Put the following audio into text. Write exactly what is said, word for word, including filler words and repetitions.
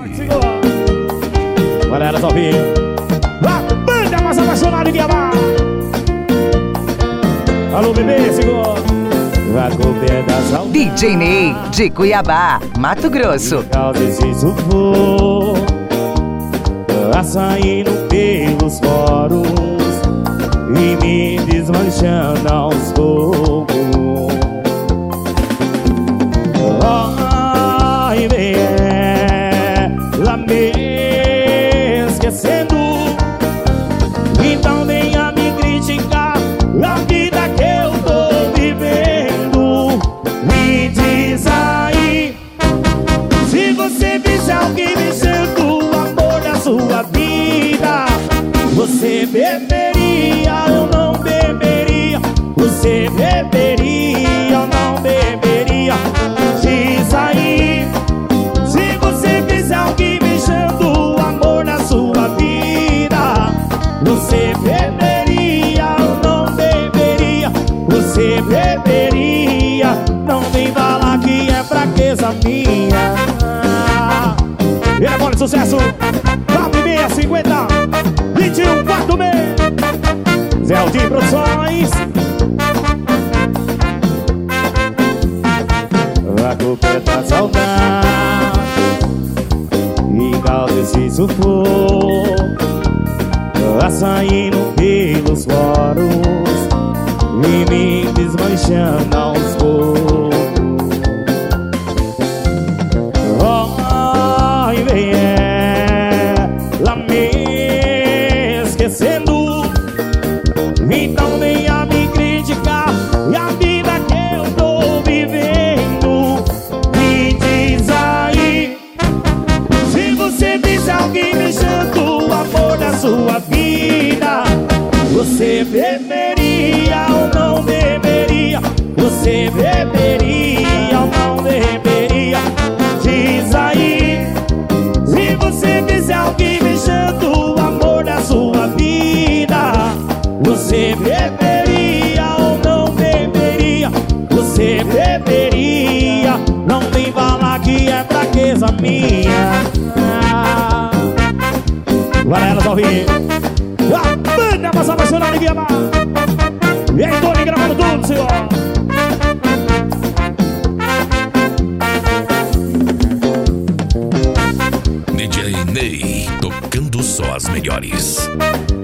Olha elas ao vivo. A banda mais apaixonada de Guiabá. Alô, bebê, segura. Vai com pedaço. D J Ney, de Cuiabá, Mato Grosso. Esse sufoco, saindo pelos poros e me desmanchando aos poucos. Ai, vem ela me esquecendo, então venha me criticar a vida que eu tô vivendo. Me diz aí, se você fizer alguém mexendo o amor da sua vida, você beberia ou não beberia? Você beberia ou não beberia? Diz aí, se você fizer alguém mexendo o amor da sua vida, você beberia ou não beberia? Você beberia? Não vem falar que é fraqueza minha. Ele é bom de sucesso. nove seis cinquenta vinte e um quarto mês. Zé Aldir Produções. A culpa é da saudade e causa esse sufoco, a saindo pelos poros e me desmanchando aos poucos. Ai, vem ela me esquecendo, então venha me criticar e a vida que eu tô vivendo. Me diz aí, se você fizer alguém mexendo o amor da sua vida, você beberia ou não beberia? Você beberia ou não beberia? Diz aí, se você fizer alguém mexendo o amor da sua vida, você beberia ou não beberia? Você beberia? Não vem falar que é fraqueza minha. Agora elas ao vivo. A banda mais apaixonada de Guiabá. E aí, Tony gravando tudo, senhor. D J Ney, tocando só as melhores.